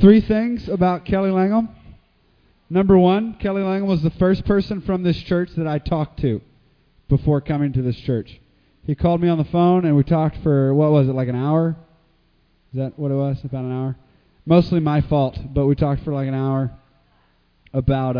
Three things about Kelly Langham. Number one, Kelly Langham was the first person from this church that I talked to before coming to this church. He called me on the phone, and we talked for, what was it, like an hour? Is that what it was? About an hour? Mostly my fault, but we talked for like an hour about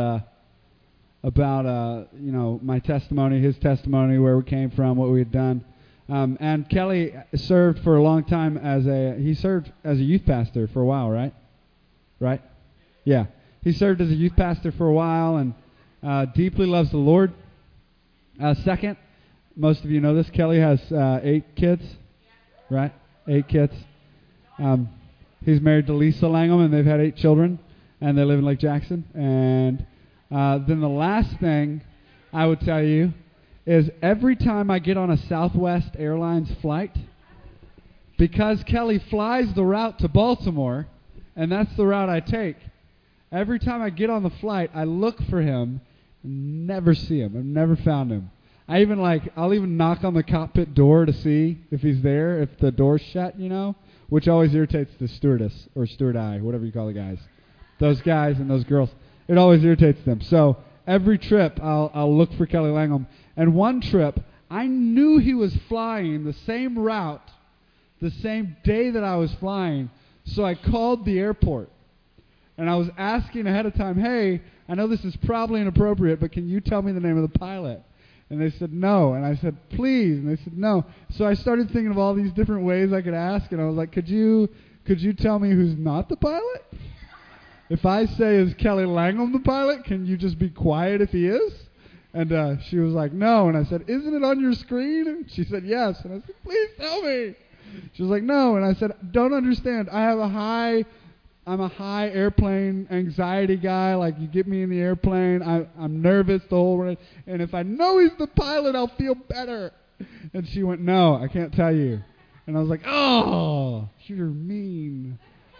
my testimony, his testimony, where we came from, what we had done. And Kelly served for a long time he served as a youth pastor for a while, right? Right? Yeah. He served as a youth pastor for a while and deeply loves the Lord. Second, most of you know this, Kelly has 8 kids, right? 8 kids. He's married to Lisa Langham, and they've had 8 children, and they live in Lake Jackson. And then the last thing I would tell you is every time I get on a Southwest Airlines flight, because Kelly flies the route to Baltimore, and that's the route I take, every time I get on the flight, I look for him and never see him. I've never found him. I'll even knock on the cockpit door to see if he's there, if the door's shut, which always irritates the stewardess or steward whatever you call the guys. Those guys and those girls. It always irritates them. So every trip, I'll look for Kelly Langham. And one trip, I knew he was flying the same route, the same day that I was flying. So I called the airport. And I was asking ahead of time, hey, I know this is probably inappropriate, but can you tell me the name of the pilot? And they said no. And I said, please. And they said no. So I started thinking of all these different ways I could ask. And I was like, could you tell me who's not the pilot? If I say, is Kelly Langham the pilot, can you just be quiet if he is? And she was like, no. And I said, isn't it on your screen? And she said, yes. And I said, please tell me. She was like, no. And I said, don't understand. I'm a high airplane anxiety guy. Like, you get me in the airplane, I'm nervous the whole way. And if I know he's the pilot, I'll feel better. And she went, no, I can't tell you. And I was like, oh, you're mean.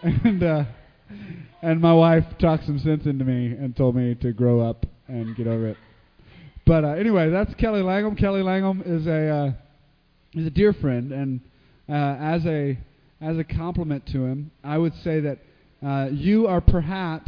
And my wife talked some sense into me and told me to grow up and get over it. But anyway, that's Kelly Langham. Kelly Langham is a dear friend, and as a compliment to him, I would say that you are perhaps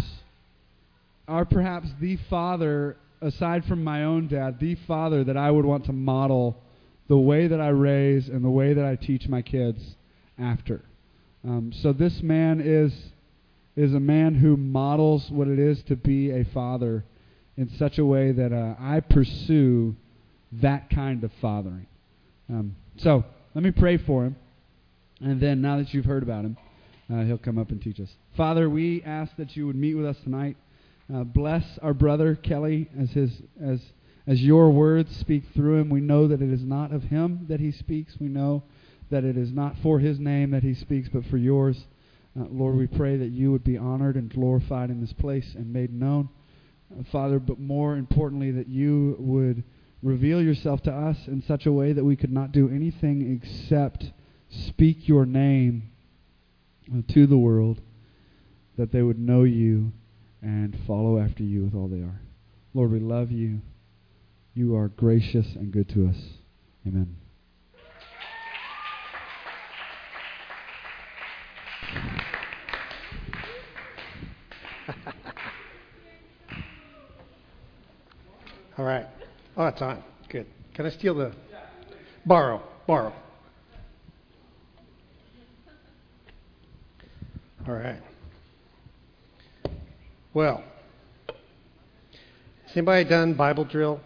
the father, aside from my own dad, the father that I would want to model the way that I raise and the way that I teach my kids after. So this man is a man who models what it is to be a father in such a way that I pursue that kind of fathering. So let me pray for him, and then now that you've heard about him, he'll come up and teach us. Father, we ask that you would meet with us tonight. Bless our brother Kelly as your words speak through him. We know that it is not of him that he speaks. We know that it is not for his name that he speaks, but for yours. Lord, we pray that you would be honored and glorified in this place and made known. Father, but more importantly, that you would reveal yourself to us in such a way that we could not do anything except speak your name to the world, that they would know you and follow after you with all they are. Lord, we love you. You are gracious and good to us. Amen. All right. Oh, it's on. Good. Can I steal the... Borrow. All right. Well, has anybody done Bible drill?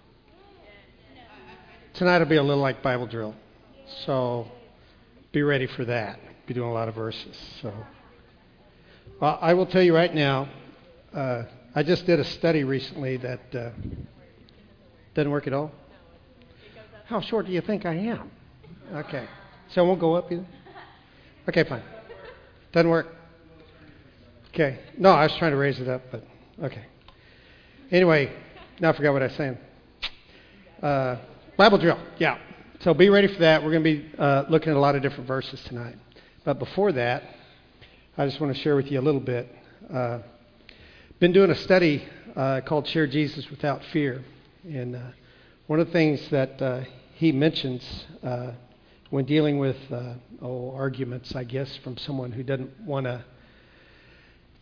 Tonight will be a little like Bible drill. So be ready for that. Be doing a lot of verses. So I will tell you right now, I just did a study recently that doesn't work at all. How short do you think I am? Okay. So it won't go up either? Okay, fine. Doesn't work? Okay. No, I was trying to raise it up, but okay. Anyway, now I forgot what I was saying. Bible drill, yeah. So be ready for that. We're going to be looking at a lot of different verses tonight. But before that, I just want to share with you a little bit. Been doing a study called Share Jesus Without Fear. And one of the things that he mentions when dealing with arguments, I guess, from someone who doesn't want to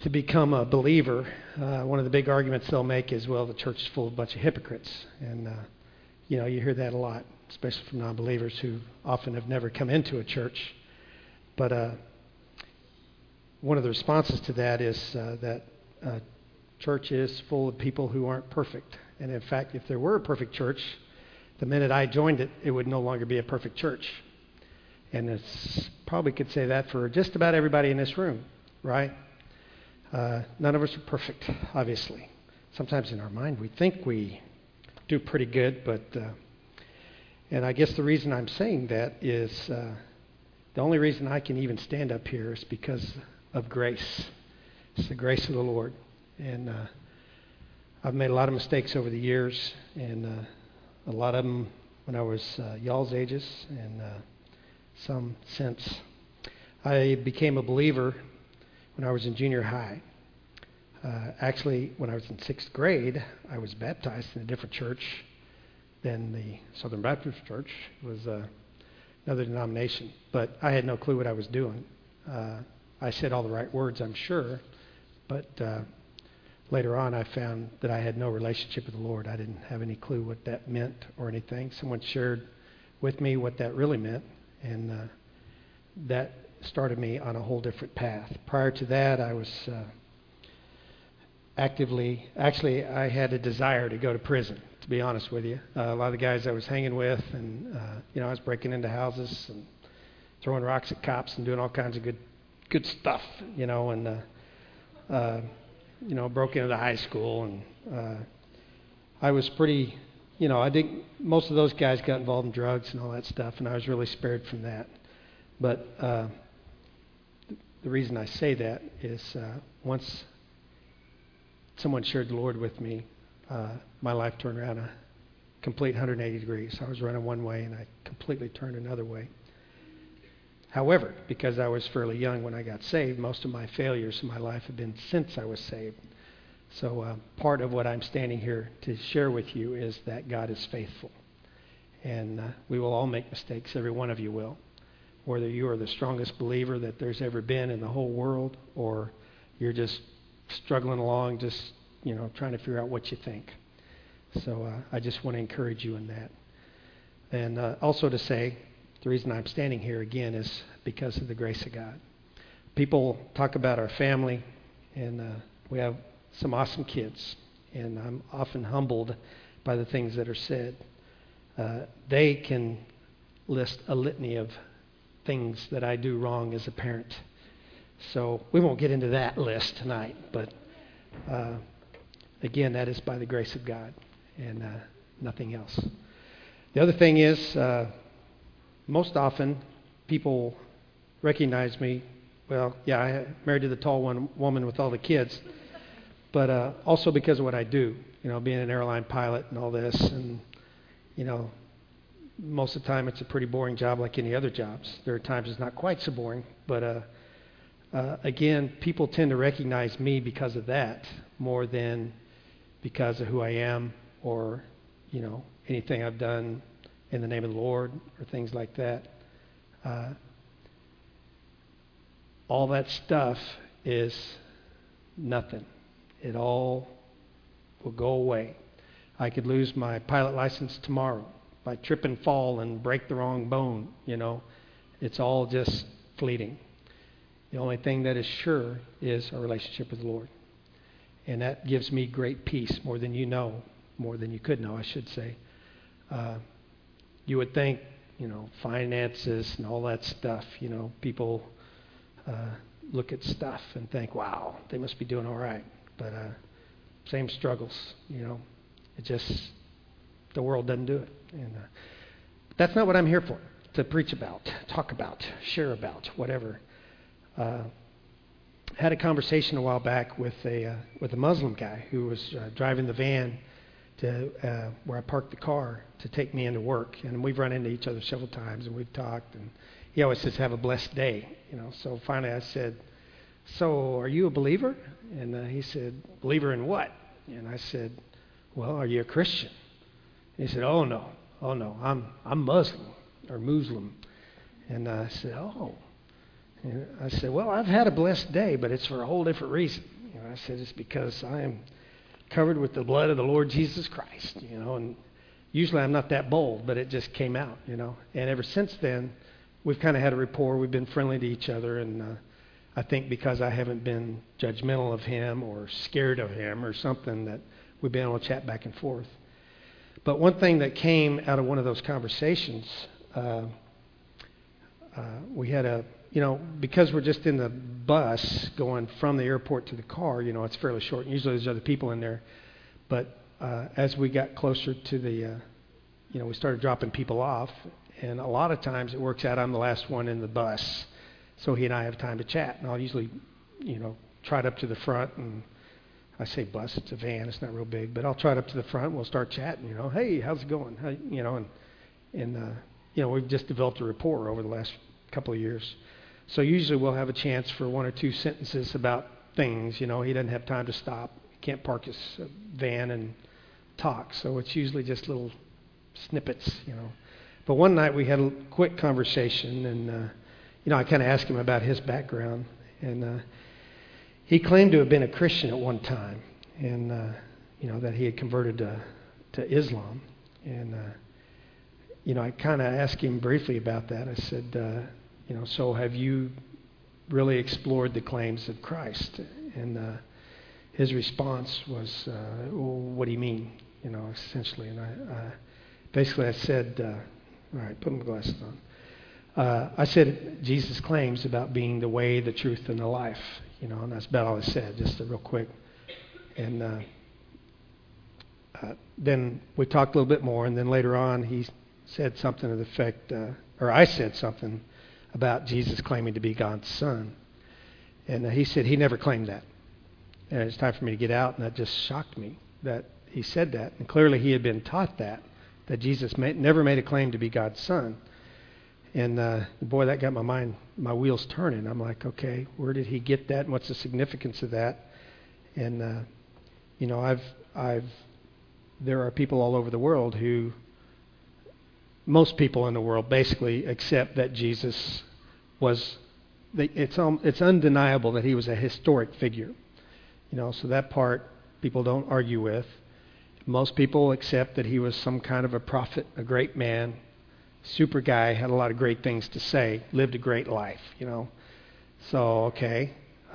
to become a believer, one of the big arguments they'll make is, well, the church is full of a bunch of hypocrites. And, you hear that a lot, especially from non-believers who often have never come into a church. But one of the responses to that is that church is full of people who aren't perfect. And in fact, if there were a perfect church, the minute I joined it, it would no longer be a perfect church. And it's probably could say that for just about everybody in this room, right? None of us are perfect, obviously. Sometimes in our mind we think we do pretty good, but and I guess the reason I'm saying that is the only reason I can even stand up here is because of grace. It's the grace of the Lord. And I've made a lot of mistakes over the years, and a lot of them when I was y'all's ages, and some since. I became a believer when I was in junior high. Actually, when I was in 6th grade, I was baptized in a different church than the Southern Baptist Church. It was another denomination. But I had no clue what I was doing. I said all the right words, I'm sure. But later on, I found that I had no relationship with the Lord. I didn't have any clue what that meant or anything. Someone shared with me what that really meant. And that started me on a whole different path. Prior to that, I was actually, I had a desire to go to prison, to be honest with you. A lot of the guys I was hanging with, and, I was breaking into houses and throwing rocks at cops and doing all kinds of good stuff, and, broke into the high school. And I was pretty, I think most of those guys got involved in drugs and all that stuff, and I was really spared from that. But the reason I say that is once someone shared the Lord with me, my life turned around a complete 180 degrees. I was running one way, and I completely turned another way. However, because I was fairly young when I got saved, most of my failures in my life have been since I was saved. So part of what I'm standing here to share with you is that God is faithful. And we will all make mistakes. Every one of you will. Whether you are the strongest believer that there's ever been in the whole world, or you're just struggling along, just, trying to figure out what you think. So I just want to encourage you in that. And also to say, the reason I'm standing here again is because of the grace of God. People talk about our family, and we have some awesome kids, and I'm often humbled by the things that are said. They can list a litany of things that I do wrong as a parent. So we won't get into that list tonight, but again, that is by the grace of God and nothing else. The other thing is, most often people recognize me. Well, yeah, I married to the tall woman with all the kids, but also because of what I do, being an airline pilot and all this, and most of the time it's a pretty boring job like any other jobs. There are times it's not quite so boring, but again, people tend to recognize me because of that more than because of who I am or, anything I've done in the name of the Lord or things like that. All that stuff is nothing. It all will go away. I could lose my pilot license tomorrow if I trip and fall and break the wrong bone. It's all just fleeting. The only thing that is sure is our relationship with the Lord. And that gives me great peace, more than you know, more than you could know, I should say. You would think, finances and all that stuff, people look at stuff and think, wow, they must be doing all right. But same struggles, it just, the world doesn't do it. And that's not what I'm here for, to preach about, talk about, share about, whatever. Had a conversation a while back with a Muslim guy who was driving the van to where I parked the car to take me into work, and we've run into each other several times, and we've talked, and he always says, "Have a blessed day," So finally, I said, "So, are you a believer?" And he said, "Believer in what?" And I said, "Well, are you a Christian?" And he said, "Oh no, I'm Muslim or Muslim." And I said, "Oh." And I said, well, I've had a blessed day, but it's for a whole different reason. I said, it's because I am covered with the blood of the Lord Jesus Christ, and usually I'm not that bold, but it just came out, And ever since then, we've kind of had a rapport. We've been friendly to each other, and I think because I haven't been judgmental of him or scared of him or something, that we've been able to chat back and forth. But one thing that came out of one of those conversations, we had because we're just in the bus going from the airport to the car, it's fairly short. Usually there's other people in there. But as we got closer to the, we started dropping people off. And a lot of times it works out I'm the last one in the bus. So he and I have time to chat. And I'll usually, trot up to the front. And I say bus, it's a van. It's not real big. But I'll trot up to the front and we'll start chatting, Hey, how's it going? We've just developed a rapport over the last couple of years. So usually we'll have a chance for one or two sentences about things. He doesn't have time to stop. He can't park his van and talk. So it's usually just little snippets, But one night we had a quick conversation, and, I kind of asked him about his background. And he claimed to have been a Christian at one time, and, that he had converted to Islam. And, I kind of asked him briefly about that. I said, so have you really explored the claims of Christ? And his response was, well, what do you mean? Essentially. And I said, all right, put my glasses on. I said Jesus claims about being the way, the truth, and the life. And that's about all I said, just real quick. And then we talked a little bit more, and then later on he said something to the effect, or I said something about Jesus claiming to be God's son. And he said he never claimed that. And it's time for me to get out, and that just shocked me that he said that. And clearly he had been taught that Jesus never made a claim to be God's son. And boy, that got my wheels turning. I'm like, okay, where did he get that, and what's the significance of that? And there are people all over the world most people in the world basically accept that Jesus was. It's undeniable that he was a historic figure. So that part people don't argue with. Most people accept that he was some kind of a prophet, a great man, super guy, had a lot of great things to say, lived a great life, So, okay.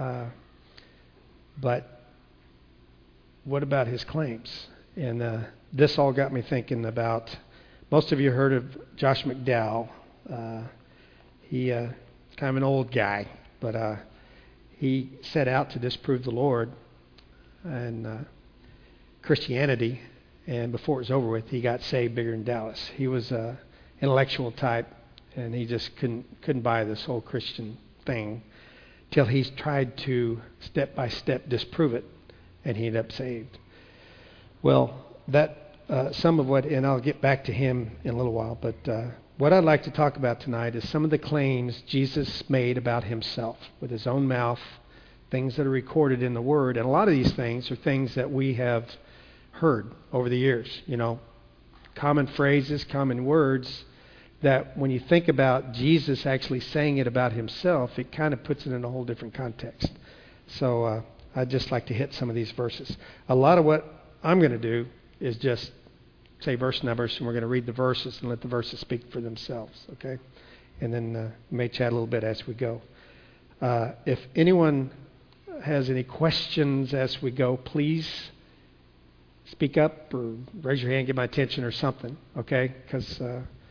But what about his claims? And this all got me thinking about, most of you heard of Josh McDowell. He kind of an old guy, but he set out to disprove the Lord and Christianity, and before it was over with, he got saved bigger than Dallas. He was an intellectual type, and he just couldn't buy this whole Christian thing till he tried to step by step disprove it, and he ended up saved. Well, that some of what, and I'll get back to him in a little while, but what I'd like to talk about tonight is some of the claims Jesus made about himself with his own mouth, things that are recorded in the Word. And a lot of these things are things that we have heard over the years, common phrases, common words that when you think about Jesus actually saying it about himself, it kind of puts it in a whole different context. So I'd just like to hit some of these verses. A lot of what I'm going to do is just say verse numbers, and we're going to read the verses and let the verses speak for themselves, okay? And then we may chat a little bit as we go. If anyone has any questions as we go, please speak up or raise your hand, get my attention or something, okay? Because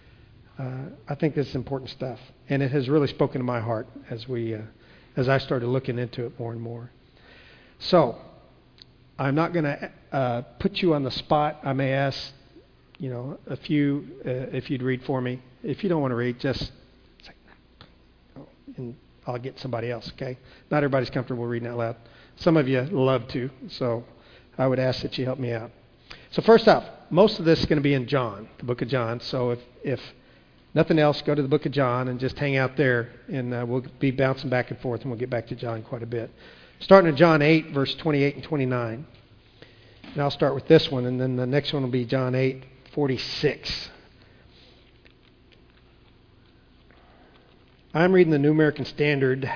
I think this is important stuff. And it has really spoken to my heart as I started looking into it more and more. So, I'm not going to put you on the spot. I may ask, a few, if you'd read for me. If you don't want to read, just say, no, and I'll get somebody else, okay? Not everybody's comfortable reading out loud. Some of you love to, so I would ask that you help me out. So first off, most of this is going to be in John, the book of John. So if nothing else, go to the book of John and just hang out there, and we'll be bouncing back and forth, and we'll get back to John quite a bit. Starting in John 8, verse 28 and 29. And I'll start with this one, and then the next one will be John 8:46. I'm reading the New American Standard.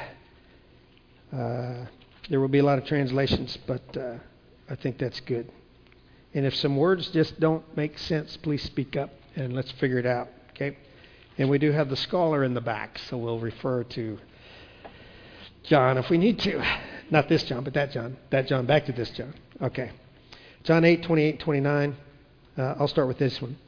There will be a lot of translations, but I think that's good. And if some words just don't make sense, please speak up and let's figure it out, okay? And we do have the scholar in the back, so we'll refer to John if we need to. Not this John, but that John. That John, back to this John. Okay. John 8, 28, 29. I'll start with this one.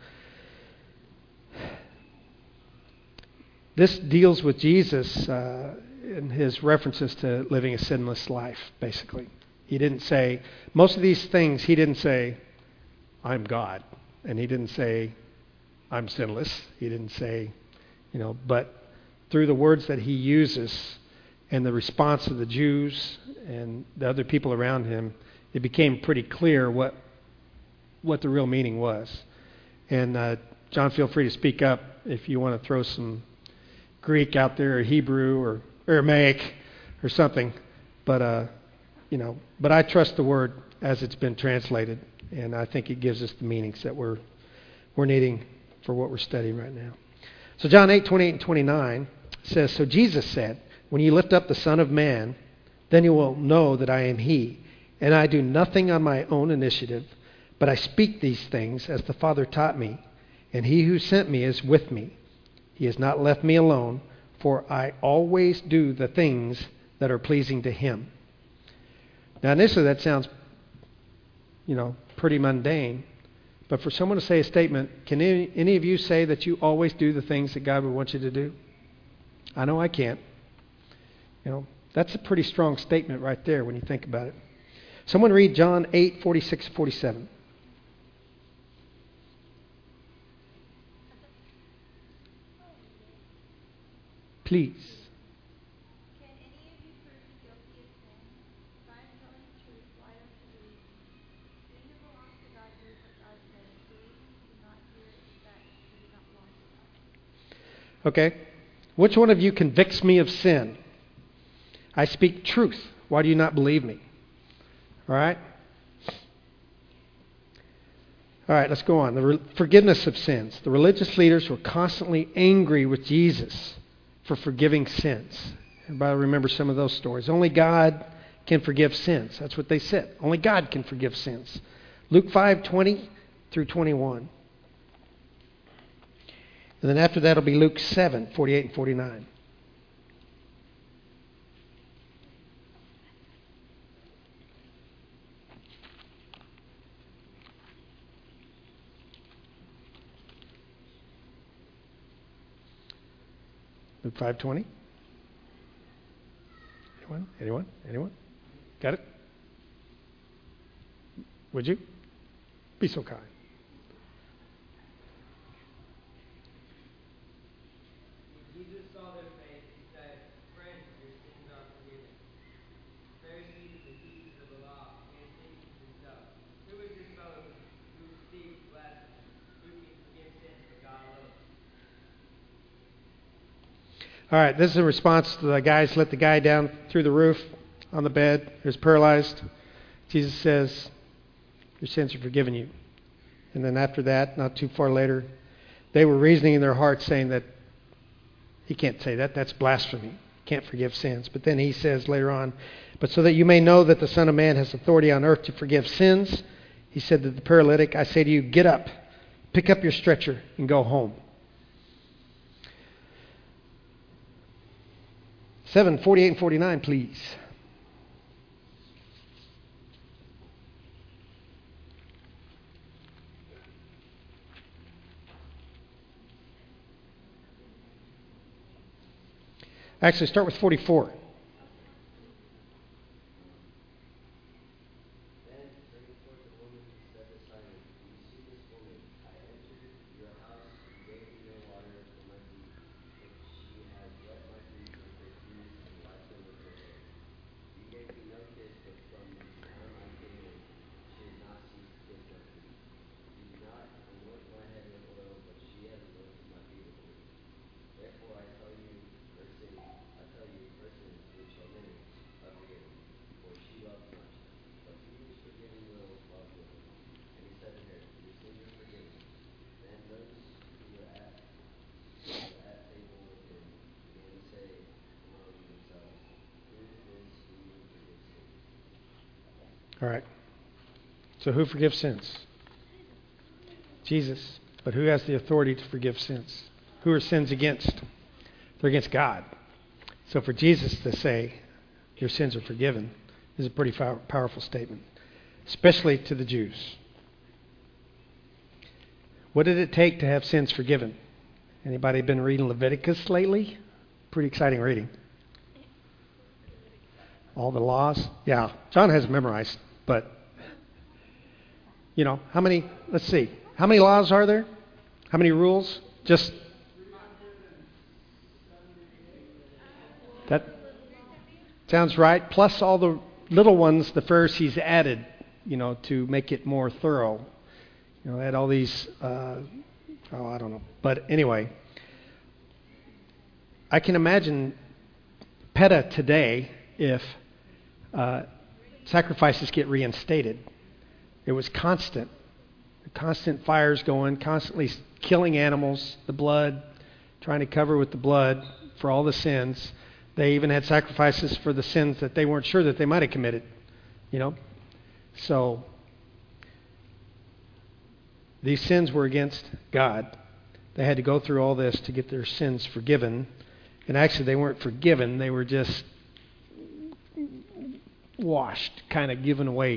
This deals with Jesus in his references to living a sinless life, basically. He didn't say, most of these things, he didn't say, I'm God. And he didn't say, I'm sinless. He didn't say, but through the words that he uses and the response of the Jews and the other people around him, it became pretty clear what the real meaning was. And John, feel free to speak up if you want to throw some Greek out there, or Hebrew, or Aramaic, or something. But I trust the word as it's been translated, and I think it gives us the meanings that we're needing for what we're studying right now. So John 8, 28 and 29 says, So Jesus said, When you lift up the Son of Man, then you will know that I am He, and I do nothing on my own initiative, but I speak these things as the Father taught me, and He who sent me is with me. He has not left me alone, for I always do the things that are pleasing to Him. Now initially that sounds, pretty mundane. But for someone to say a statement, can any of you say that you always do the things that God would want you to do? I know I can't. That's a pretty strong statement right there when you think about it. Someone read John 8, 46, 47. Please. Can any of you prove me guilty of sin? If I am telling the truth, why don't you believe me? He who belongs to God hears what God says. Believing who do not hear is that he does not belong to God. Okay. Which one of you convicts me of sin? I speak truth. Why do you not believe me? All right? All right, let's go on. The forgiveness of sins. The religious leaders were constantly angry with Jesus for forgiving sins. Everybody remember some of those stories. Only God can forgive sins. That's what they said. Only God can forgive sins. Luke 5, 20 through 21. And then after that will be Luke 7, 48 and 49. Luke 5:20. Anyone? Got it? Would you? Be so kind. Jesus saw their faith and said, Friends, your sins are forgiven. Pharisees and teachers of the law began thinking to themselves, Who is this fellow who speaks blasphemy? Who can forgive sins but God alone? All right, this is a response to the guys let the guy down through the roof on the bed. He was paralyzed. Jesus says, your sins are forgiven you. And then after that, not too far later, they were reasoning in their hearts saying that he can't say that. That's blasphemy. Can't forgive sins. But then he says later on, but so that you may know that the Son of Man has authority on earth to forgive sins, he said to the paralytic, I say to you, get up, pick up your stretcher, and go home. 7, 48 and 49, please. Actually, start with 44. All right. So who forgives sins? Jesus. But who has the authority to forgive sins? Who are sins against? They're against God. So for Jesus to say, your sins are forgiven, is a pretty powerful statement, especially to the Jews. What did it take to have sins forgiven? Anybody been reading Leviticus lately? Pretty exciting reading. All the laws. Yeah, John has it memorized, but how many, let's see, how many laws are there? How many rules? Just that sounds right. Plus all the little ones the Pharisees added, to make it more thorough. They had all these, I don't know. But anyway, I can imagine PETA today if sacrifices get reinstated. It was constant fires going, constantly killing animals, the blood, trying to cover with the blood for all the sins. They even had sacrifices for the sins that they weren't sure that they might have committed, So these sins were against God. They had to go through all this to get their sins forgiven. And actually, they weren't forgiven. They were just washed, kind of given away,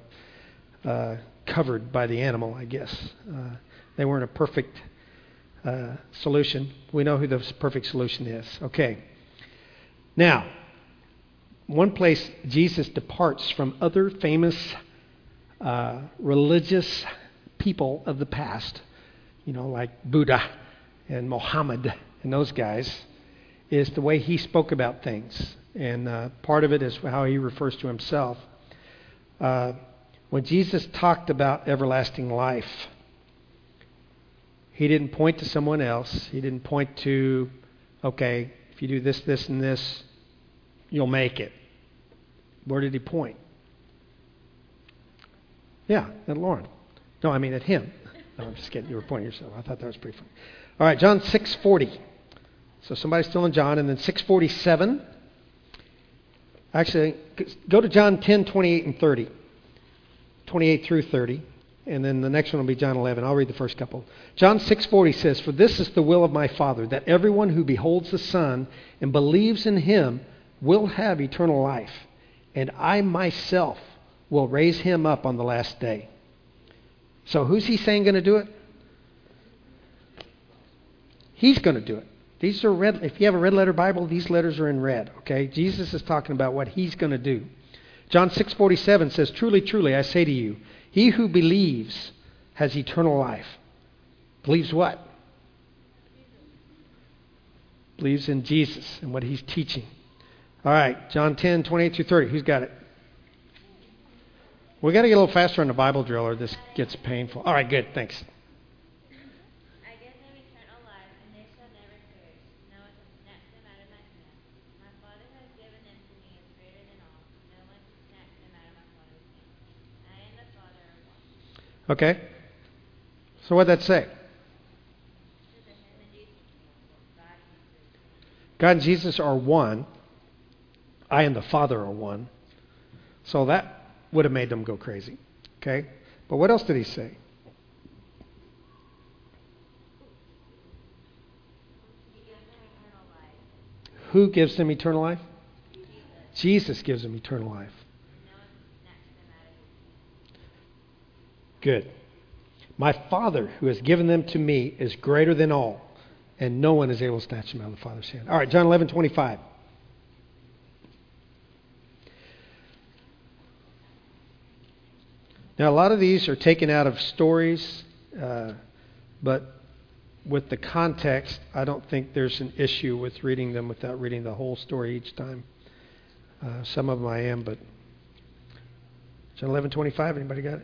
covered by the animal, I guess. They weren't a perfect solution. We know who the perfect solution is. Okay. Now, one place Jesus departs from other famous religious people of the past, like Buddha and Muhammad and those guys, is the way he spoke about things. And part of it is how he refers to himself. When Jesus talked about everlasting life, he didn't point to someone else. He didn't point to, okay, if you do this, this, and this, you'll make it. Where did he point? Yeah, at Lauren. No, I mean at him. No, I'm just kidding. You were pointing yourself. I thought that was pretty funny. All right, John 6:40. So somebody's still in John. And then 6:47. Actually, go to John 10:28 and 30. 28 through 30. And then the next one will be John 11. I'll read the first couple. John 6:40 says, "For this is the will of my Father, that everyone who beholds the Son and believes in him will have eternal life. And I myself will raise him up on the last day." So who's he saying going to do it? He's going to do it. These are red. If you have a red letter Bible, these letters are in red. Okay, Jesus is talking about what he's going to do. John 6:47 says, "Truly, truly, I say to you, he who believes has eternal life." Believes what? Believes in Jesus and what he's teaching. All right, John 10:28 through 30. Who's got it? We got to get a little faster on the Bible drill, or this gets painful. All right, good. Thanks. I give them eternal life, and they shall never perish. No one can snatch them out of my hand. My Father has given them to me is greater than all. No one can snatch them out of my Father's hand. I and the Father are one. Okay. So what did that say? God and Jesus are one. I and the Father are one. So that would have made them go crazy. Okay? But what else did he say? Who gives them eternal life? Jesus gives them eternal life. Good. My Father, who has given them to me, is greater than all, and no one is able to snatch them out of the Father's hand. All right, John 11:25. Now, a lot of these are taken out of stories, but with the context, I don't think there's an issue with reading them without reading the whole story each time. Some of them I am, but John 11:25. Anybody got it?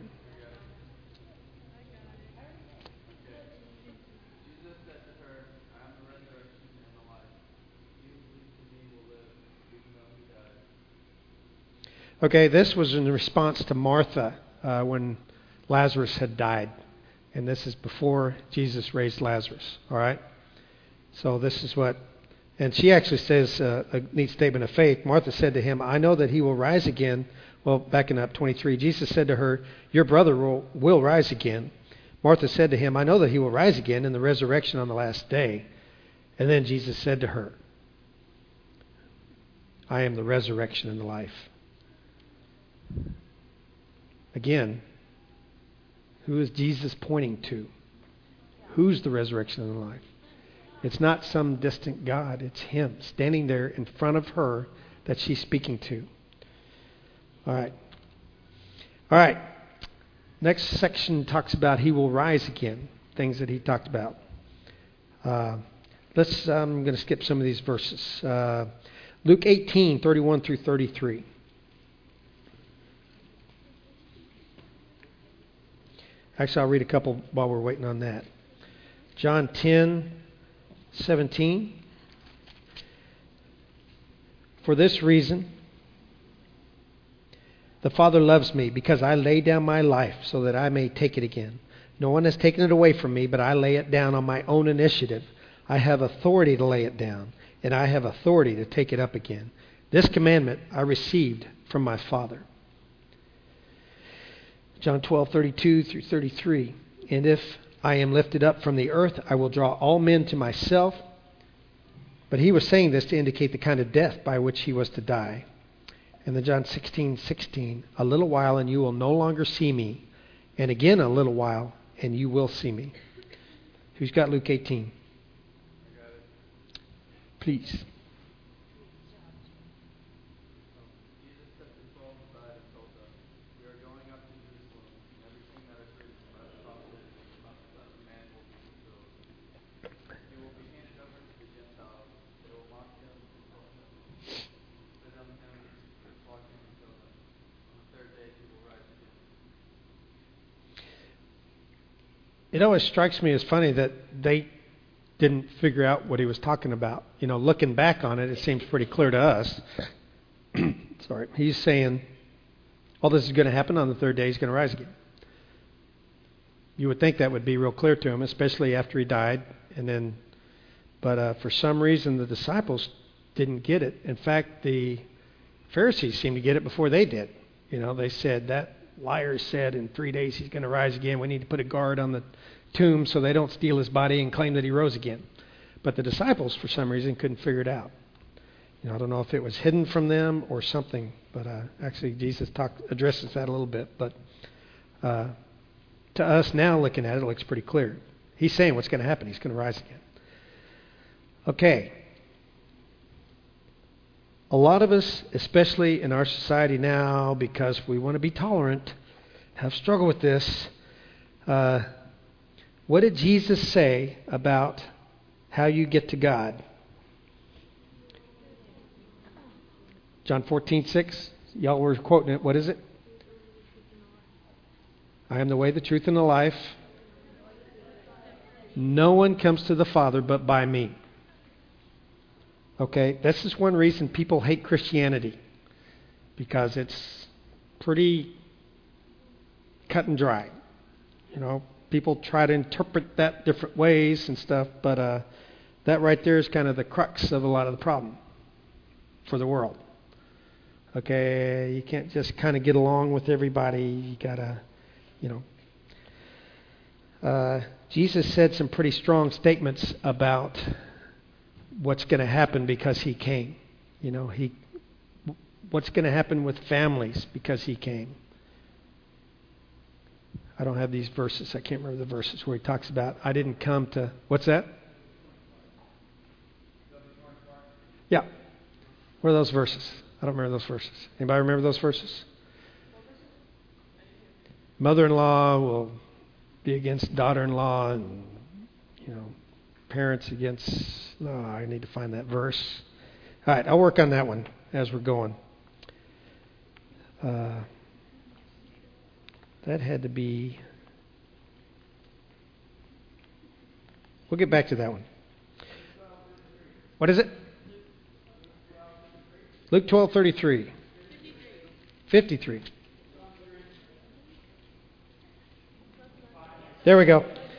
Okay, this was in response to Martha when Lazarus had died. And this is before Jesus raised Lazarus. All right? So this is what... And she actually says a neat statement of faith. Martha said to him, "I know that he will rise again Well, backing up 23, Jesus said to her, "Your brother will rise again." Martha said to him, "I know that he will rise again in the resurrection on the last day." And then Jesus said to her, "I am the resurrection and the life." Again, who is Jesus pointing to? Who's the resurrection and the life? It's not some distant God. It's Him standing there in front of her that she's speaking to. All right. Next section talks about He will rise again. Things that He talked about. I'm going to skip some of these verses. Luke 18, 31 through 33. Actually, I'll read a couple while we're waiting on that. John 10, 17. For this reason, the Father loves me, because I lay down my life so that I may take it again. No one has taken it away from me, but I lay it down on my own initiative. I have authority to lay it down, and I have authority to take it up again. This commandment I received from my Father. John 12, 32 through 33. And if I am lifted up from the earth, I will draw all men to myself. But he was saying this to indicate the kind of death by which he was to die. And then John 16, 16. A little while and you will no longer see me. And again a little while and you will see me. Who's got Luke 18? Please. It always strikes me as funny that they didn't figure out what he was talking about. You know, looking back on it, it seems pretty clear to us. Sorry. He's saying, all this is going to happen on the third day. He's going to rise again. You would think that would be real clear to him, especially after he died. But for some reason, the disciples didn't get it. In fact, the Pharisees seemed to get it before they did. You know, they said, that liar said in 3 days he's going to rise again. We need to put a guard on the tomb so they don't steal his body and claim that he rose again. But the disciples, for some reason, couldn't figure it out. You know, I don't know if it was hidden from them or something, but actually Jesus addresses that a little bit. But to us now, looking at it, it looks pretty clear. He's saying what's going to happen. He's going to rise again. Okay. A lot of us, especially in our society now, because we want to be tolerant, have struggled with this. What did Jesus say about how you get to God? John 14:6. Y'all were quoting it. What is it? I am the way, the truth, and the life. No one comes to the Father but by me. Okay, this is one reason people hate Christianity, because it's pretty cut and dry. You know, people try to interpret that different ways and stuff, but that right there is kind of the crux of a lot of the problem for the world. Okay, you can't just kind of get along with everybody. You gotta, you know. Jesus said some pretty strong statements about what's going to happen because he came. You know, what's going to happen with families because he came. I don't have these verses. I can't remember the verses where he talks about, I didn't come to, what's that? Yeah. Where are those verses? I don't remember those verses. Anybody remember those verses? Mother-in-law will be against daughter-in-law, and, you know, parents against... No, I need to find that verse. All right, I'll work on that one as we're going. That had to be... We'll get back to that one. What is it? Luke 12:33. 53. There we go.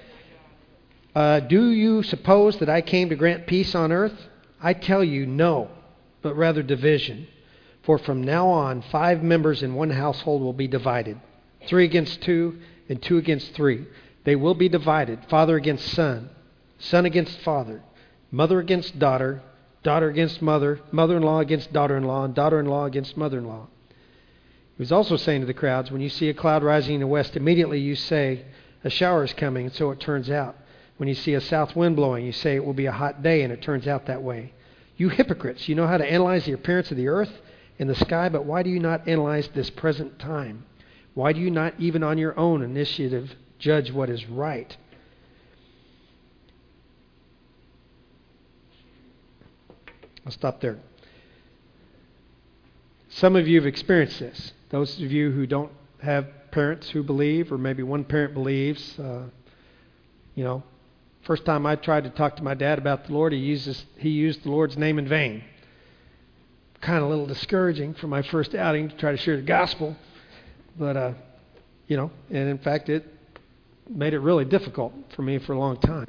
Do you suppose that I came to grant peace on earth? I tell you, no, but rather division. For from now on, 5 members in one household will be divided, 3 against 2 and 2 against 3. They will be divided, father against son, son against father, mother against daughter, daughter against mother, mother-in-law against daughter-in-law, and daughter-in-law against mother-in-law. He was also saying to the crowds, when you see a cloud rising in the west, immediately you say, a shower is coming, and so it turns out. When you see a south wind blowing, you say it will be a hot day, and it turns out that way. You hypocrites, you know how to analyze the appearance of the earth and the sky, but why do you not analyze this present time? Why do you not, even on your own initiative, judge what is right? I'll stop there. Some of you have experienced this. Those of you who don't have parents who believe, or maybe one parent believes, first time I tried to talk to my dad about the Lord, he used the Lord's name in vain. Kind of a little discouraging for my first outing to try to share the gospel. But, and in fact, it made it really difficult for me for a long time.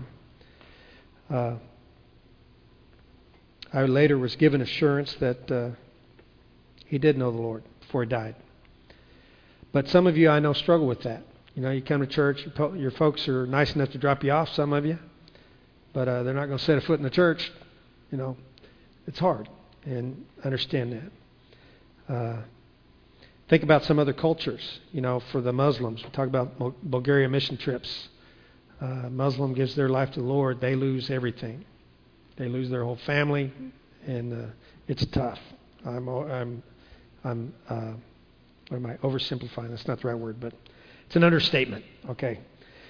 I later was given assurance that he did know the Lord before he died. But some of you I know struggle with that. You come to church, your folks are nice enough to drop you off, some of you, but they're not going to set a foot in the church. It's hard, and understand that. Think about some other cultures. For the Muslims, we talk about Bulgaria mission trips. Muslim gives their life to the Lord, they lose everything. They lose their whole family, and it's tough. What am I oversimplifying? That's not the right word, but it's an understatement. Okay.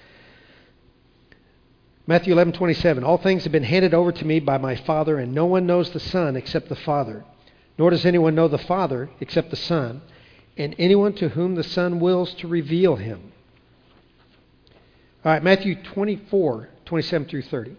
Matthew 11:27. All things have been handed over to me by my Father, and no one knows the Son except the Father. Nor does anyone know the Father except the Son, and anyone to whom the Son wills to reveal him. All right, Matthew 24:27 through 30.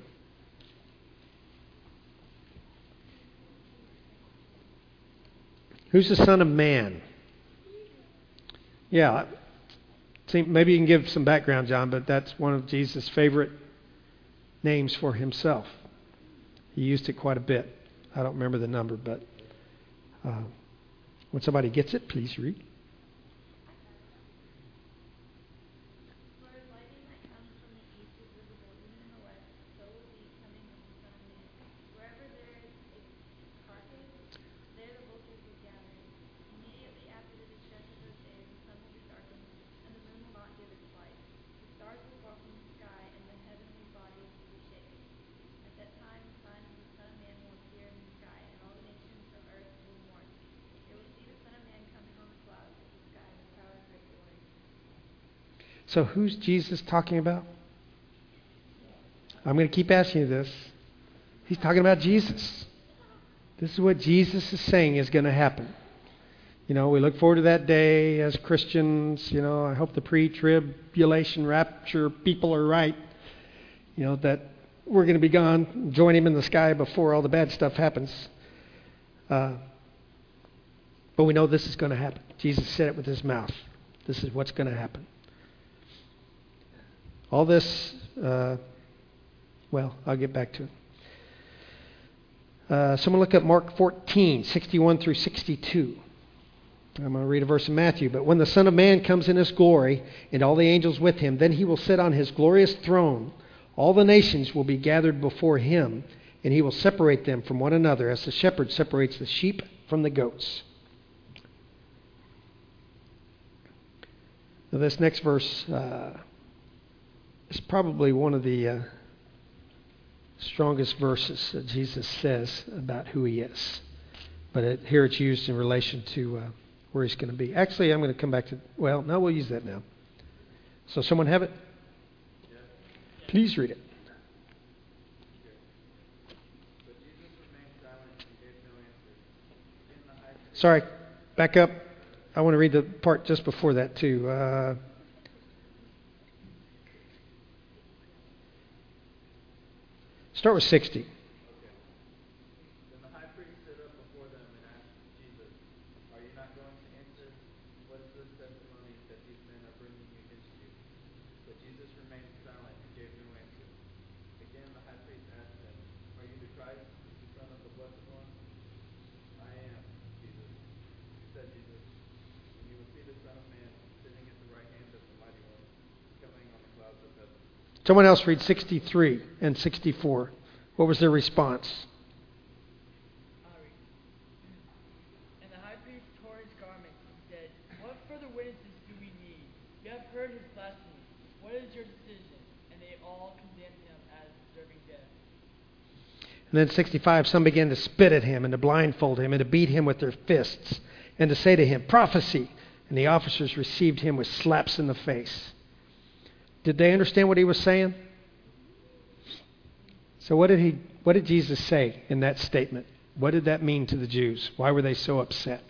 Who's the Son of Man? Yeah, maybe you can give some background, John, but that's one of Jesus' favorite names for himself. He used it quite a bit. I don't remember the number, but when somebody gets it, please read. So who's Jesus talking about? I'm going to keep asking you this. He's talking about Jesus. This is what Jesus is saying is going to happen. We look forward to that day as Christians. I hope the pre-tribulation rapture people are right. That we're going to be gone, join him in the sky before all the bad stuff happens. But we know this is going to happen. Jesus said it with his mouth. This is what's going to happen. All this, I'll get back to it. Someone look up Mark 14:61 through 62. I'm going to read a verse in Matthew. But when the Son of Man comes in his glory, and all the angels with him, then he will sit on his glorious throne. All the nations will be gathered before him, and he will separate them from one another, as the shepherd separates the sheep from the goats. Now this next verse is probably one of the strongest verses that Jesus says about who he is. But here it's used in relation to where he's going to be. Actually, I'm going to come back to... no, we'll use that now. So someone have it? Please read it. Sorry, back up. I want to read the part just before that too. Start with 60. Then the high priest stood up before them and asked Jesus, "Are you not going to answer? What is this testimony that these men are bringing against you?" But Jesus remained silent and gave no answer. Again the high priest asked him, "Are you the Christ, the Son of the Blessed One?" "I am," Jesus Someone else read 63 and 64. What was their response? And the high priest tore his garments and said, "What further witnesses do we need? You have heard his blasphemy. What is your decision?" And they all condemned him as deserving death. And then 65, some began to spit at him and to blindfold him and to beat him with their fists and to say to him, "Prophecy." And the officers received him with slaps in the face. Did they understand what he was saying? So what did Jesus say in that statement? What did that mean to the Jews? Why were they so upset?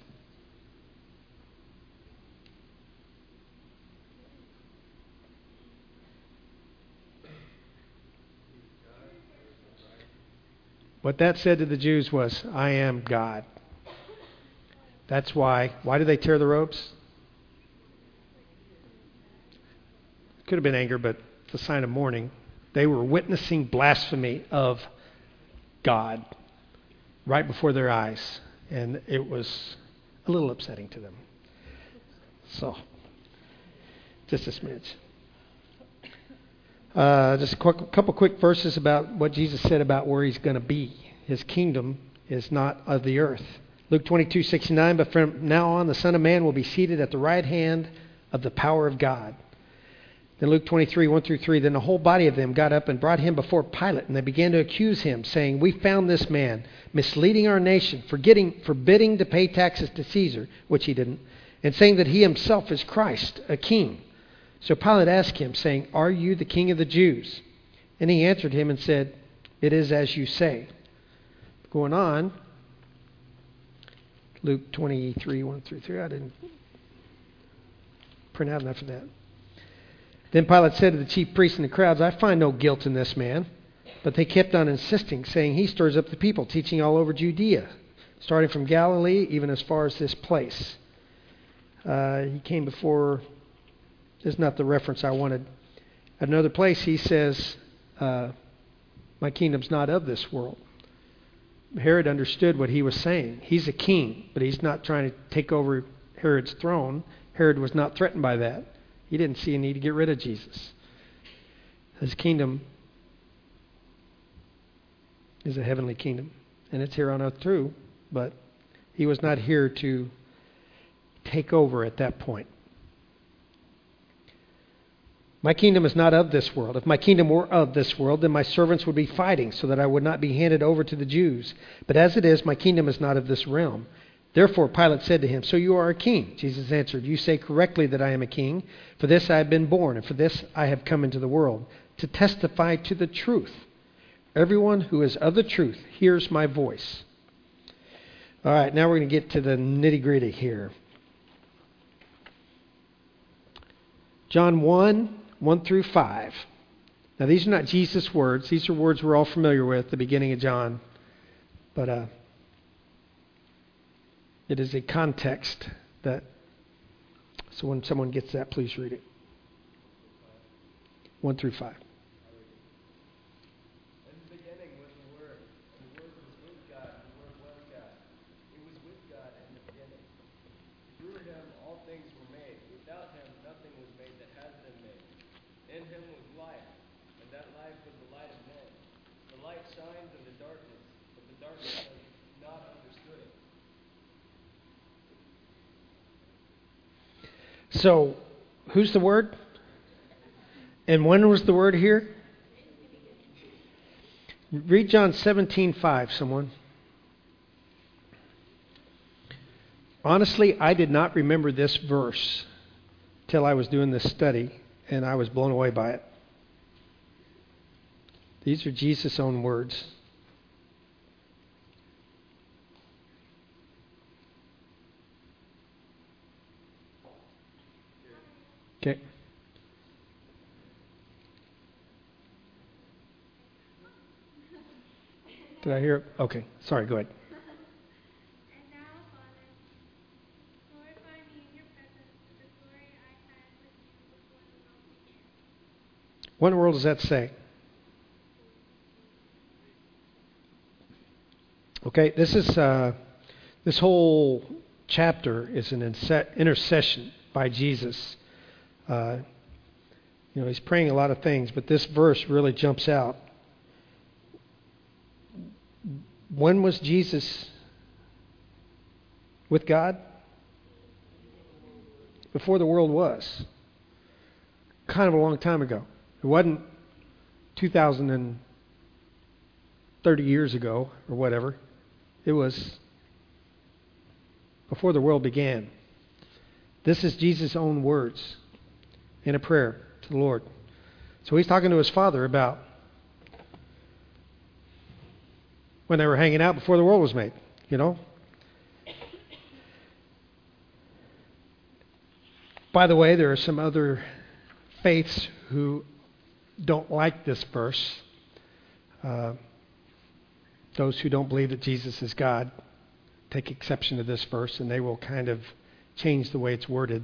What that said to the Jews was, I am God. That's why. Why did they tear the robes? Could have been anger, but it's a sign of mourning. They were witnessing blasphemy of God right before their eyes. And it was a little upsetting to them. So, just a smidge. Just a couple quick verses about what Jesus said about where he's going to be. His kingdom is not of the earth. Luke 22:69, but from now on the Son of Man will be seated at the right hand of the power of God. Then Luke 23:1-3, then the whole body of them got up and brought him before Pilate, and they began to accuse him, saying, "We found this man misleading our nation, forbidding to pay taxes to Caesar," which he didn't, and saying that he himself is Christ, a king. So Pilate asked him, saying, "Are you the king of the Jews?" And he answered him and said, "It is as you say." Going on, Luke 23:1-3. I didn't print out enough of that. Then Pilate said to the chief priests and the crowds, "I find no guilt in this man." But they kept on insisting, saying, "He stirs up the people, teaching all over Judea, starting from Galilee, even as far as this place." He came before... This is not the reference I wanted. At another place, he says, "My kingdom's not of this world." Herod understood what he was saying. He's a king, but he's not trying to take over Herod's throne. Herod was not threatened by that. He didn't see a need to get rid of Jesus. His kingdom is a heavenly kingdom, and it's here on earth too, but he was not here to take over at that point. My kingdom is not of this world. If my kingdom were of this world, then my servants would be fighting so that I would not be handed over to the Jews. But as it is, my kingdom is not of this realm. Therefore Pilate said to him, "So you are a king?" Jesus answered, "You say correctly that I am a king. For this I have been born, and for this I have come into the world, to testify to the truth. Everyone who is of the truth hears my voice." All right, now we're going to get to the nitty-gritty here. John 1:1-5. Now, these are not Jesus' words. These are words we're all familiar with at the beginning of John. But it is a context that... So when someone gets that, please read it. 1-5. In the beginning was the Word, and the Word was with God, and the Word was God. It was with God in the beginning. Through him all things were made. Without him nothing was made that has been made. In him was life, and that life was the light of men. The light shines in the darkness, but the darkness has not understood it. So, who's the Word? And when was the Word here? Read John 17:5, someone. Honestly, I did not remember this verse till I was doing this study, and I was blown away by it. These are Jesus' own words. Okay. Did I hear it? Okay. Sorry, go ahead. And now, Father, glorify me in your presence with the glory I had with you before the world began. What in the world does that say? Okay, this whole chapter is an intercession by Jesus. he's praying a lot of things, but this verse really jumps out. When was Jesus with God? Before the world was. Kind of a long time ago. It wasn't 2,030 years ago or whatever. It was before the world began. This is Jesus' own words in a prayer to the Lord. So he's talking to his Father about when they were hanging out before the world was made, By the way, there are some other faiths who don't like this verse. Those who don't believe that Jesus is God take exception to this verse, and they will kind of change the way it's worded.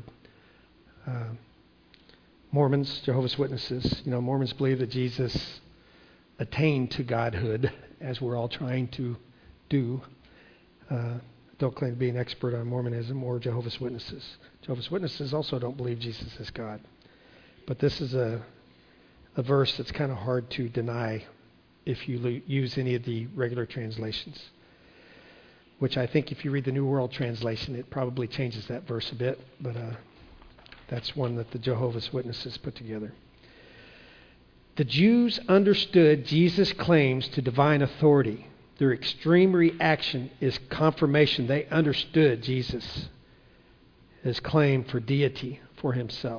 Mormons, Jehovah's Witnesses, Mormons believe that Jesus attained to godhood, as we're all trying to do. Don't claim to be an expert on Mormonism or Jehovah's Witnesses. Jehovah's Witnesses also don't believe Jesus is God. But this is a verse that's kind of hard to deny if you use any of the regular translations. Which I think if you read the New World Translation, it probably changes that verse a bit. But that's one that the Jehovah's Witnesses put together. The Jews understood Jesus' claims to divine authority. Their extreme reaction is confirmation. They understood Jesus' his claim for deity for himself.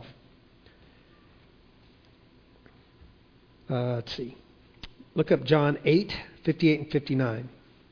Let's see. Look up John 8:58 and 59.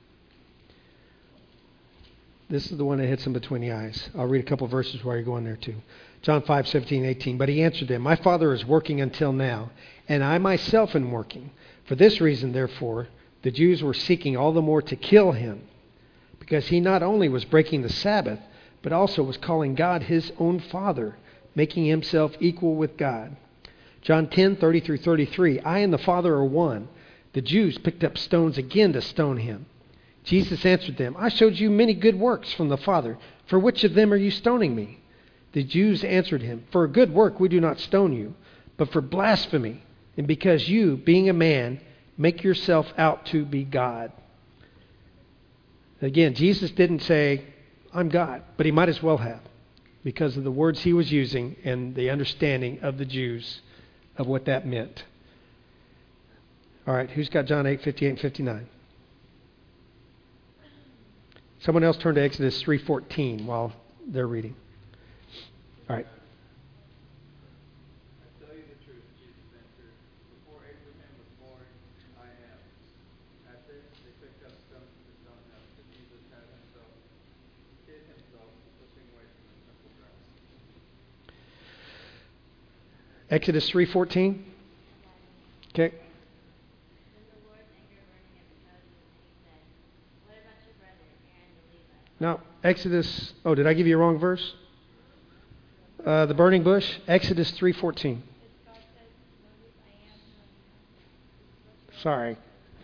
This is the one that hits him between the eyes. I'll read a couple verses while you're going there too. John 5:17, 18. But he answered them, my Father is working until now, and I myself am working. For this reason, therefore, the Jews were seeking all the more to kill him, because he not only was breaking the Sabbath, but also was calling God his own Father, making himself equal with God. John 10:30 through 33. I and the Father are one. The Jews picked up stones again to stone him. Jesus answered them, I showed you many good works from the Father. For which of them are you stoning me? The Jews answered him, for a good work we do not stone you, but for blasphemy, and because you, being a man, make yourself out to be God. Again, Jesus didn't say, I'm God, but he might as well have, because of the words he was using and the understanding of the Jews of what that meant. All right, who's got John 8:58 and 59? Someone else turn to Exodus 3:14 while they're reading. All right. I tell you the truth, Jesus answered. Before Abraham was born, I am. At this, they picked up stones to stone him, but Jesus hid himself, slipping away from the temple grounds. Exodus 3:14. Okay. Then the Lord's anger burning at Moses, and he said, what about your brother, Aaron the Levite? Now, Exodus, did I give you a wrong verse? The burning bush, Exodus 3:14. God says, Moses, I am who I am. Sorry.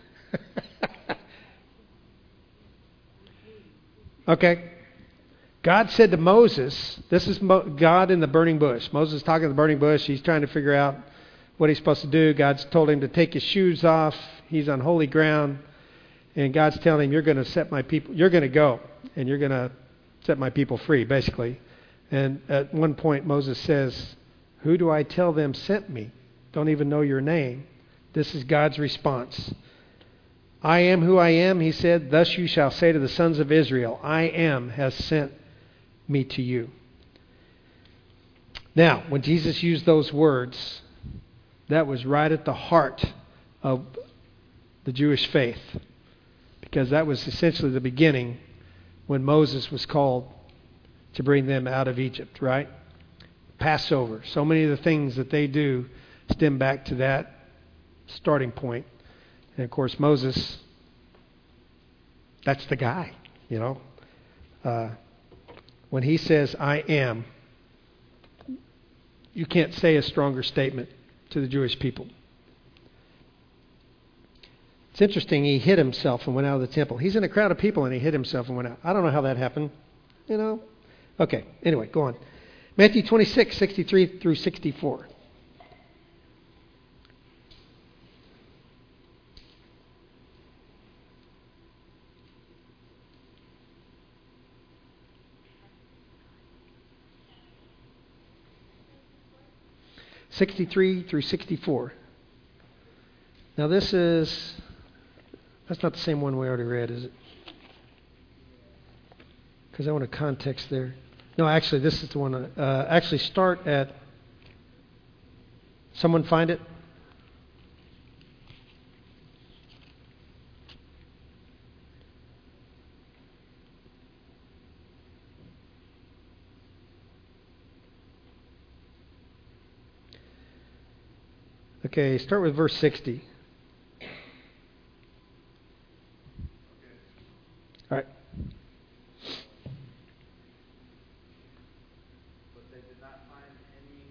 Okay. God said to Moses, this is God in the burning bush. Moses is talking to the burning bush. He's trying to figure out what he's supposed to do. God's told him to take his shoes off. He's on holy ground. And God's telling him, you're going to set my people, you're going to go and you're going to set my people free, basically. And at one point, Moses says, who do I tell them sent me? Don't even know your name. This is God's response. I am who I am, he said. Thus you shall say to the sons of Israel, I am has sent me to you. Now, when Jesus used those words, that was right at the heart of the Jewish faith. Because that was essentially the beginning when Moses was called to bring them out of Egypt, right? Passover. So many of the things that they do stem back to that starting point. And of course, Moses, that's the guy, when he says, I am, you can't say a stronger statement to the Jewish people. It's interesting, he hid himself and went out of the temple. He's in a crowd of people and he hid himself and went out. I don't know how that happened, Okay, anyway, go on. Matthew 26:63 through 64. 63 through 64. Now that's not the same one we already read, is it? Because I want a context there. No, actually, this is the one. Actually, start at... Someone find it? Okay, start with verse 60. All right. But they did not find any.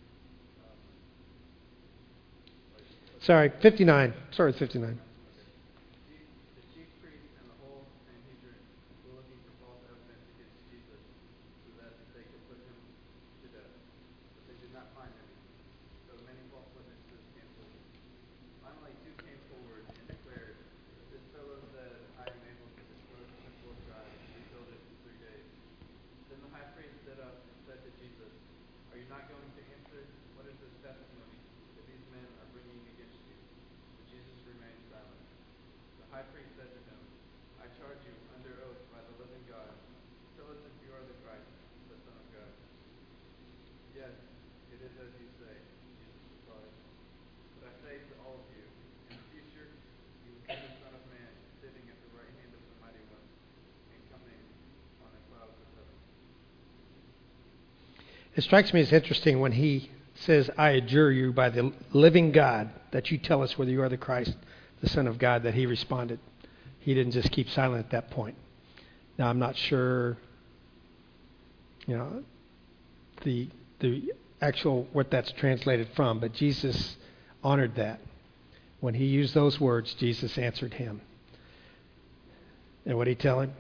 Sorry, 59. Start with 59. The chief priests and the whole Sanhedrin were looking for false evidence against Jesus so that they could put him to death. But they did not find any. So many false witnesses came forward. Finally, two came forward and declared, "This fellow said, I am able to destroy the temple of God and rebuild it in 3 days." Then the high priest stood up and said to Jesus, "Are you not going to answer? What is this testimony that these men are bringing against you?" But Jesus remained silent. The high priest said to him, "I charge you under oath by the living God. Tell us if you are the Christ, the Son of God." "Yes, it is as you say," Jesus replied. "But I say to all of you, in the future you will see the Son of Man sitting at the right hand of the Mighty One and coming on the clouds of heaven." It strikes me as interesting when he says, "I adjure you by the living God that you tell us whether you are the Christ, the Son of God," that he responded. He didn't just keep silent at that point. Now, I'm not sure, the actual what that's translated from, but Jesus honored that. When he used those words, Jesus answered him. And what did he tell him?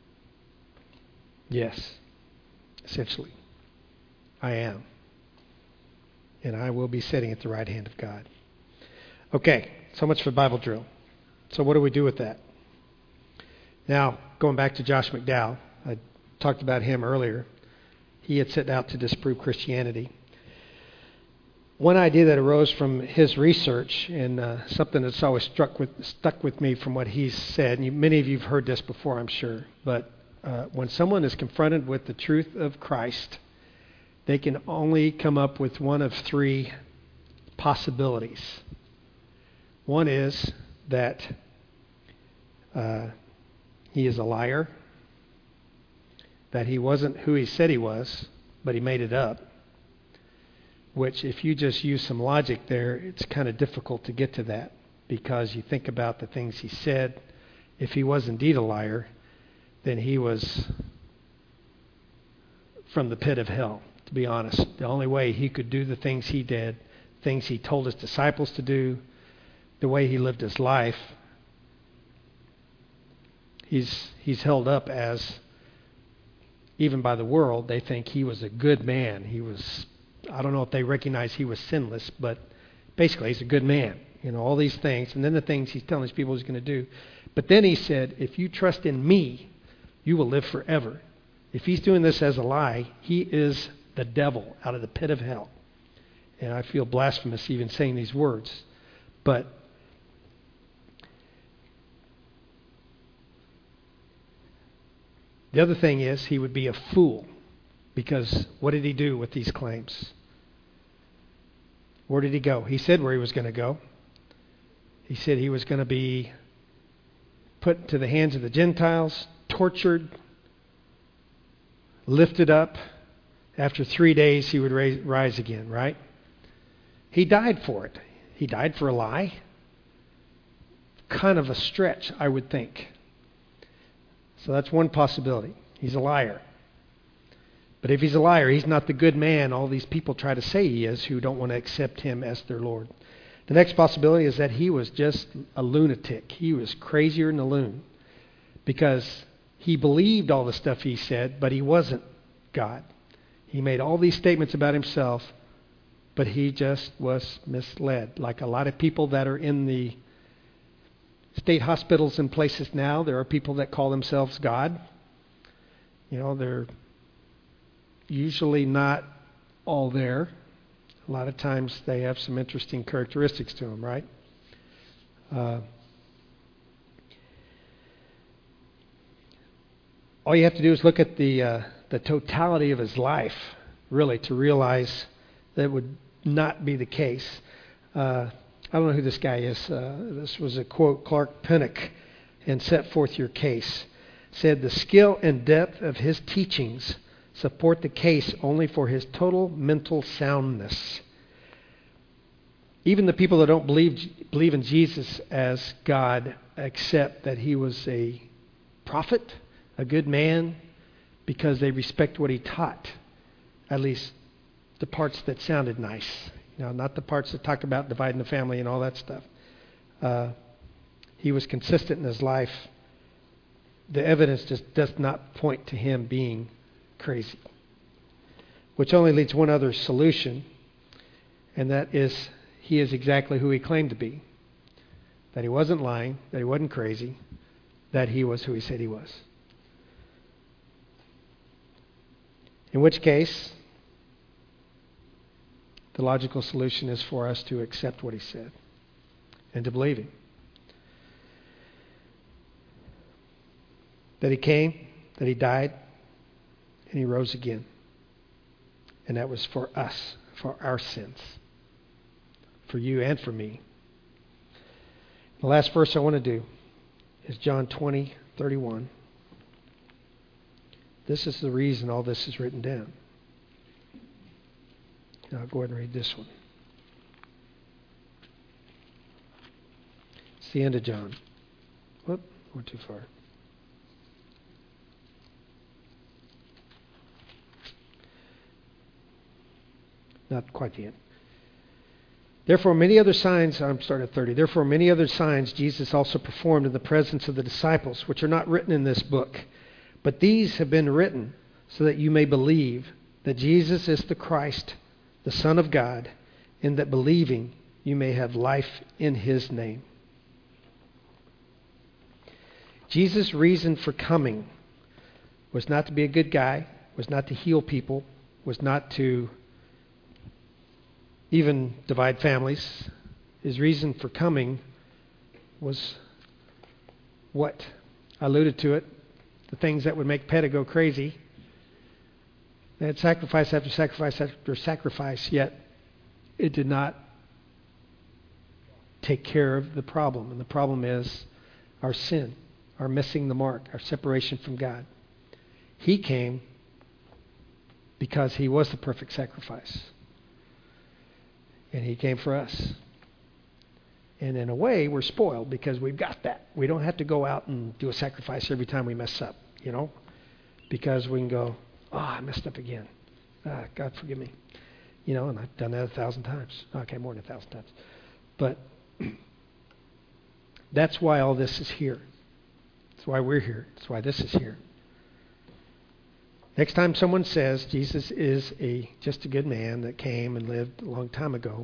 Yes, essentially. I am. And I will be sitting at the right hand of God. Okay, so much for Bible drill. So what do we do with that? Now, going back to Josh McDowell, I talked about him earlier. He had set out to disprove Christianity. One idea that arose from his research, and something that's always stuck with me from what he's said, and many of you have heard this before, I'm sure, but when someone is confronted with the truth of Christ, they can only come up with one of three possibilities. One is that he is a liar, that he wasn't who he said he was, but he made it up, which if you just use some logic there, it's kind of difficult to get to that, because you think about the things he said. If he was indeed a liar, then he was from the pit of hell, to be honest. The only way he could do the things he did, things he told his disciples to do, the way he lived his life, he's held up as, even by the world, they think he was a good man. He was, I don't know if they recognize he was sinless, but basically he's a good man. All these things. And then the things he's telling these people he's going to do. But then he said, if you trust in me, you will live forever. If he's doing this as a lie, he is the devil out of the pit of hell. And I feel blasphemous even saying these words. But the other thing is, he would be a fool. Because what did he do with these claims? Where did he go? He said where he was going to go. He said he was going to be put into the hands of the Gentiles, tortured, lifted up. After 3 days, he would rise again, right? He died for it. He died for a lie. Kind of a stretch, I would think. So that's one possibility. He's a liar. But if he's a liar, he's not the good man all these people try to say he is who don't want to accept him as their Lord. The next possibility is that he was just a lunatic. He was crazier than a loon. Because he believed all the stuff he said, but he wasn't God. He made all these statements about himself, but he just was misled. Like a lot of people that are in the state hospitals and places now, there are people that call themselves God. They're usually not all there. A lot of times they have some interesting characteristics to them, right? All you have to do is look at the totality of his life, really, to realize that would not be the case. I don't know who this guy is. This was a quote, Clark Pinnock, and Set Forth Your Case. Said, the skill and depth of his teachings support the case only for his total mental soundness. Even the people that don't believe in Jesus as God accept that he was a prophet, a good man, because they respect what he taught. At least the parts that sounded nice. Not the parts that talk about dividing the family and all that stuff. He was consistent in his life. The evidence just does not point to him being crazy. Which only leads one other solution, and that is he is exactly who he claimed to be. That he wasn't lying, that he wasn't crazy, that he was who he said he was. In which case, the logical solution is for us to accept what he said and to believe him. That he came, that he died, and he rose again. And that was for us, for our sins, for you and for me. The last verse I want to do is John 20:31. This is the reason all this is written down. I'll go ahead and read this one. It's the end of John. Whoop, went too far. Not quite the end. Therefore, many other signs, I'm starting at 30. Therefore, many other signs Jesus also performed in the presence of the disciples, which are not written in this book. But these have been written so that you may believe that Jesus is the Christ, the Son of God, and that believing you may have life in his name. Jesus' reason for coming was not to be a good guy, was not to heal people, was not to even divide families. His reason for coming was what? I alluded to it. The things that would make PETA go crazy. They had sacrifice after sacrifice after sacrifice, yet it did not take care of the problem. And the problem is our sin, our missing the mark, our separation from God. He came because he was the perfect sacrifice. And he came for us. And in a way, we're spoiled because we've got that. We don't have to go out and do a sacrifice every time we mess up, because we can go, I messed up again. God forgive me. And I've done that 1,000 times. Okay, more than 1,000 times. But that's why all this is here. That's why we're here. That's why this is here. Next time someone says Jesus is just a good man that came and lived a long time ago,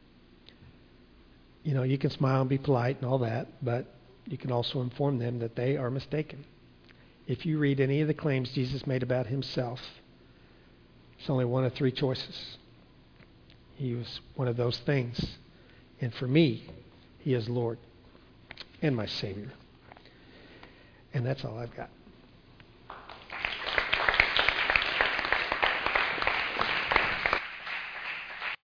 you can smile and be polite and all that, but you can also inform them that they are mistaken. If you read any of the claims Jesus made about himself, it's only one of three choices. He was one of those things. And for me, he is Lord and my Savior. And that's all I've got.